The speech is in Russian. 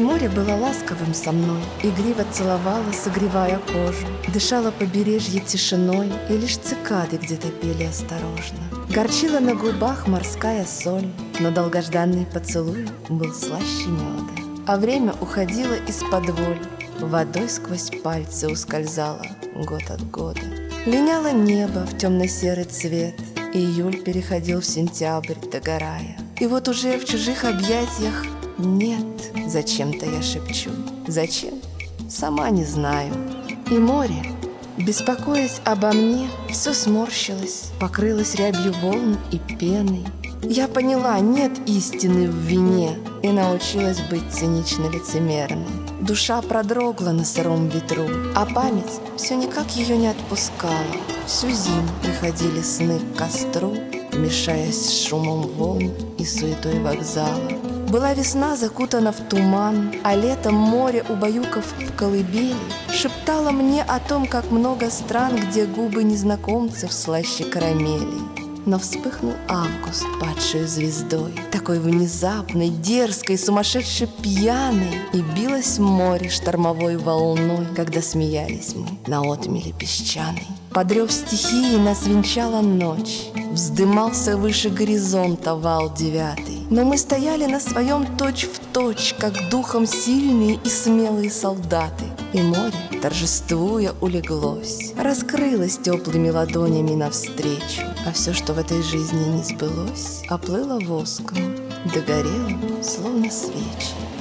море было ласковым со мной, игриво целовало, согревая кожу. Дышало побережье тишиной, и лишь цикады где-то пели осторожно. Горчила на губах морская соль, но долгожданный поцелуй был слаще меда. А время уходило из-под воль, водой сквозь пальцы ускользало год от года. Линяло небо в темно-серый цвет, июль переходил в сентябрь, догорая. И вот уже в чужих объятиях нет, зачем-то я шепчу. Зачем? Сама не знаю. И море, беспокоясь обо мне, все сморщилось, покрылось рябью волн и пеной. Я поняла, нет истины в вине, и научилась быть цинично лицемерной. Душа продрогла на сыром ветру, а память все никак ее не отпускала. Всю зиму приходили сны к костру, мешаясь с шумом волн и суетой вокзала. Была весна закутана в туман, а летом море, убаюкав в колыбели, шептало мне о том, как много стран, где губы незнакомцев слаще карамелей. Но вспыхнул август падшей звездой, такой внезапной, дерзкой, сумасшедше пьяной, и билось море штормовой волной, когда смеялись мы на отмели песчаной. Под рев стихии нас венчала ночь, вздымался выше горизонта вал 9. Но мы стояли на своем точь-в-точь, как духом сильные и смелые солдаты. И море, торжествуя, улеглось, раскрылось теплыми ладонями навстречу. А все, что в этой жизни не сбылось, оплыло воском, догорело, словно свечи.